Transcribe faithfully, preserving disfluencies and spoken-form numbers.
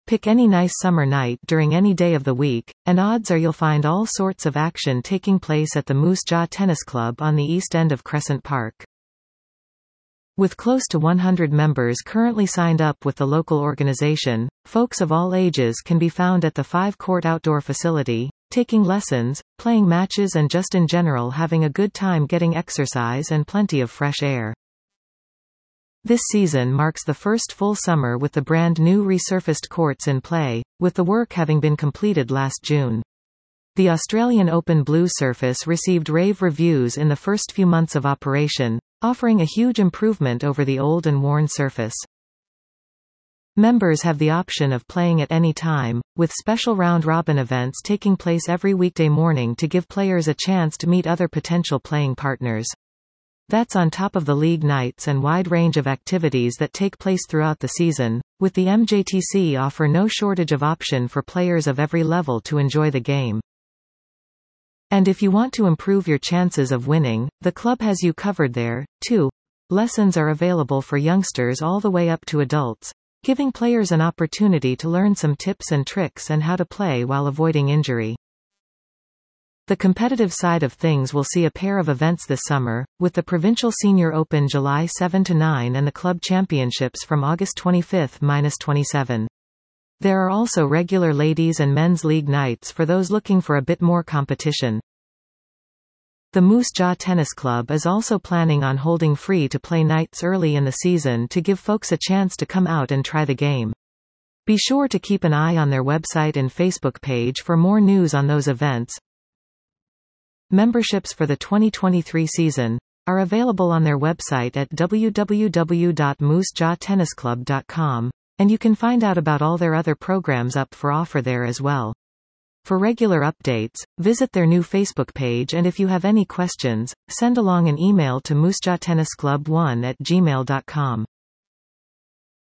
Pick any nice summer night during any day of the week, and odds are you'll find all sorts of action taking place at the Moose Jaw Tennis Club on the east end of Crescent Park. With close to one hundred members currently signed up with the local organization, folks of all ages can be found at the five-court outdoor facility, taking lessons, playing matches and just in general having a good time getting exercise and plenty of fresh air. This season marks the first full summer with the brand new resurfaced courts in play, with the work having been completed last June. The Australian Open Blue surface received rave reviews in the first few months of operation, offering a huge improvement over the old and worn surface. Members have the option of playing at any time, with special round-robin events taking place every weekday morning to give players a chance to meet other potential playing partners. That's on top of the league nights and wide range of activities that take place throughout the season, with the M J T C offer no shortage of option for players of every level to enjoy the game. And if you want to improve your chances of winning, the club has you covered there, too. Lessons are available for youngsters all the way up to adults, giving players an opportunity to learn some tips and tricks and how to play while avoiding injury. The competitive side of things will see a pair of events this summer, with the Provincial Senior Open July seventh to ninth and the Club Championships from August twenty-fifth to twenty-seventh. There are also regular ladies and men's league nights for those looking for a bit more competition. The Moose Jaw Tennis Club is also planning on holding free-to-play nights early in the season to give folks a chance to come out and try the game. Be sure to keep an eye on their website and Facebook page for more news on those events. Memberships for the twenty twenty-three season are available on their website at w w w dot moose jaw tennis club dot com, and you can find out about all their other programs up for offer there as well. For regular updates, visit their new Facebook page, and if you have any questions, send along an email to moose jaw tennis club one at gmail dot com.